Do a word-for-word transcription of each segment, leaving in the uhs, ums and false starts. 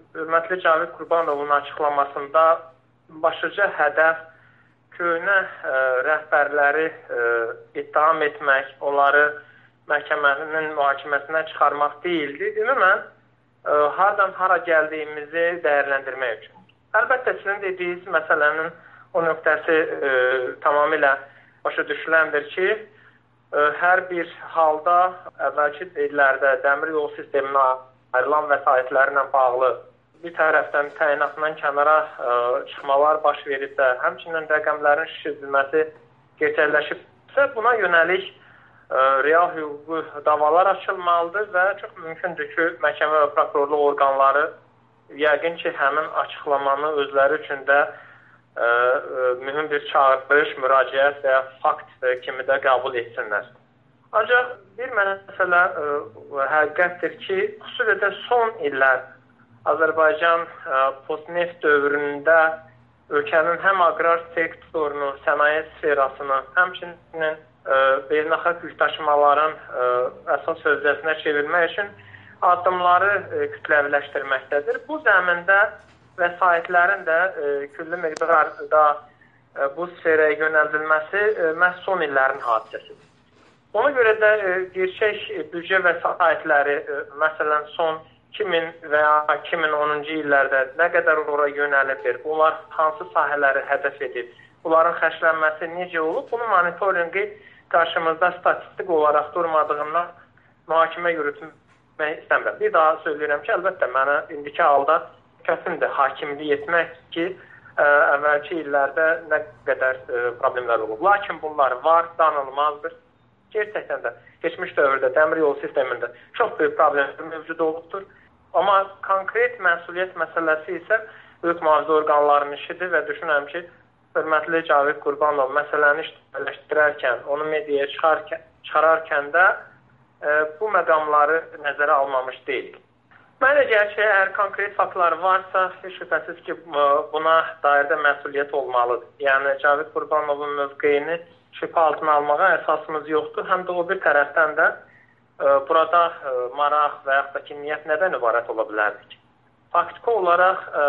hörmətli Cavid Qurbanovun açıqlamasında başlıca hədəf köhnə ə, rəhbərləri ə, ittiham etmək, onları məhkəmənin mühakiməsinə çıxarmaq deyildi. Ümumən, ə, hardan hara gəldiyimizi dəyərləndirmək üçün. Əlbəttə, sizin dediyiniz məsələnin o nöqtəsi ə, tamamilə başa düşüləndir ki, ə, hər bir halda əvvəlki illərdə dəmir yol sisteminə ayrılan vəsaitlərlə bağlı bir tərəfdən təyinatından kənara ə, çıxmalar baş verib də, həmçinin rəqəmlərin şişirdilməsi gerçəkləşibsə, buna yönəlik ə, real hüquqi davalar açılmalıdır və çox mümkündür ki, məhkəmə və prokurorluq orqanları yəqin ki, həmin açıqlamanı özləri üçün də ə, ə, mühüm bir çağırış, müraciət və ya fakt kimi də qəbul etsinlər. Ancaq bir məsələ ə, həqiqətdir ki, xüsusilə də son illər Azərbaycan ə, postneft dövründə ölkənin həm aqrar sektorunu, sənaye sferasını, həmçinin ə, beynəlxalq yükdaşımaların ə, əsas hövzəsinə çevirmək üçün addımları ə, kütləviləşdirməkdədir. Bu zəmində vəsaitlərin də ə, külli miqdarda ə, bu sferaya yönəldilməsi ə, məhz son illərin hadisəsidir. Ona görə də e, gerçək büdcə vəsaitləri, e, məsələn, son iki min və ya iki min onuncu illərdə nə qədər ora yönəlibdir, bunlar hansı sahələri hədəf edib, bunların xərclənməsi necə olub, bunun monitorinqi qarşımızda statistik olaraq durmadığından mühakimə yürütmək istəmirəm. Bir daha söyləyirəm ki, əlbəttə, mənə indiki halda kəsindir hakimlik etmək ki, ə, əvvəlki illərdə nə qədər ə, problemlər olub. Lakin bunlar var, danılmazdır. Gerçəkdən də keçmiş dövrdə dəmir yolu sistemində çox böyük problemlər mövcud olubdur. Amma konkret məsuliyyət məsələsi isə hüquq mühafizə orqanlarının işidir və düşünürəm ki, hörmətli Cavid Qurbanov məsələni işləşdirərkən, onu mediaya çıxarkən, çıxararkən də e, bu məqamları nəzərə almamış deyil. Mənə gəlir ki, əgər konkret faktlar varsa, heç şübhəsiz ki, buna dair də məsuliyyət olmalıdır. Yəni, Cavid Qurbanovun mövqeyini şübhə altına almağa əsasımız yoxdur. Həm də o bir tərəfdən də e, burada e, maraq və yaxud da ki, niyyət nədən ibarət ola bilərdik? Faktiki olaraq e,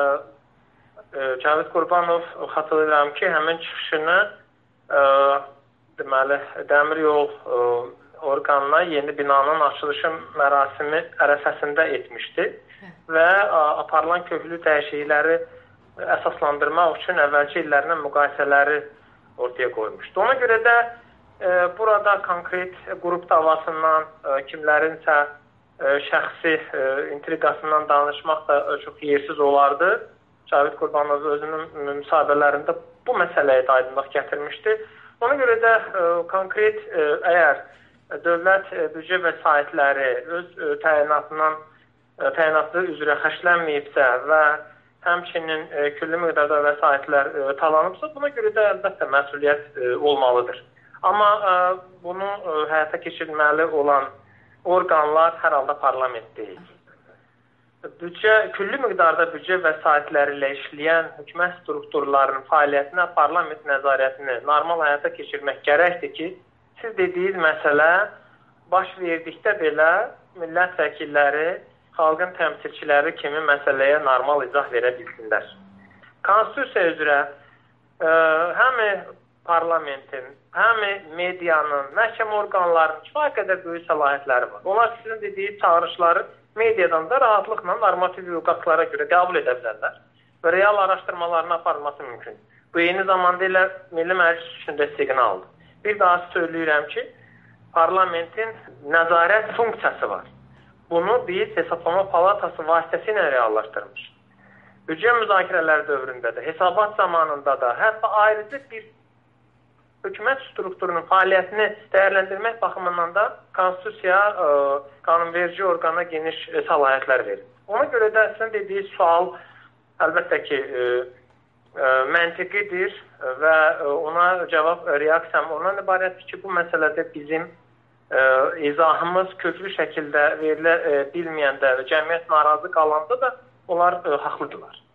e, Cavid Qurbanov xatırlayıram ki, həmin çıxışını e, deməli, dəmir yol e, orqanına yeni binanın açılışı mərasimi ərəfəsində etmişdi və a, aparılan köklü dəyişiklikləri əsaslandırmaq üçün əvvəlki illərlə müqayisələri ortaya qoymuşdu. Ona görə də e, burada konkret qrup davasından, e, kimlərinsə e, şəxsi e, intriqasından danışmaq da e, çox yersiz olardı. Cavid Qurbanov özünün müsahibələrində bu məsələyə də aydınlıq gətirmişdi. Ona görə də e, konkret e, əgər dövlət e, büdcə vəsaitləri öz e, təyinatından e, təyinatı üzrə xərclənməyibsə və həmçinin e, külli miqdarda vəsaitlər e, talanıbsa, buna görə də əlbəttə məsuliyyət e, olmalıdır. Amma e, bunu e, həyata keçirməli olan orqanlar hər halda parlament deyil. Büdcə, külli miqdarda büdcə vəsaitləri ilə işləyən hökumət strukturlarının fəaliyyətinə parlament nəzarətini normal həyata keçirmək gərəkdir ki, siz dediyiniz məsələ baş verdikdə belə millət vəkilləri, xalqın təmsilçiləri kimi məsələyə normal izah verə bilsinlər. Konstitusiya üzrə ə, həm parlamentin, həm medianın, məhkəmə orqanlarının kifayət qədər böyük səlahiyyətləri var. Onlar sizin dediyi çağırışları mediadan da rahatlıqla normativ hüquqlara görə qəbul edə bilərlər və real araşdırmalarını aparılması mümkün. Bu eyni zamanda ilə Milli Məclis üçün də siqnaldır. Bir daha söyləyirəm ki, parlamentin nəzarət funksiyası var. Bunu biz Hesablama Palatası vasitəsilə reallaşdırmış. Büdcə müzakirələr dövründə də, hesabat zamanında da, hətta ayrıca bir hökumət strukturunun fəaliyyətini dəyərləndirmək baxımından da Konstitusiya ə, qanunverici orqana geniş ə, səlahiyyətlər verir. Ona görə də sizin dediyi sual əlbəttə ki, ə, ə, məntiqidir və ə, ona cavab, reaksiyam ondan ibarətdir ki, bu məsələdə bizim ə, izahımız köklü şəkildə verilə ə, bilməyəndə, cəmiyyət narazı qalanda da onlar ə, haqlıdırlar.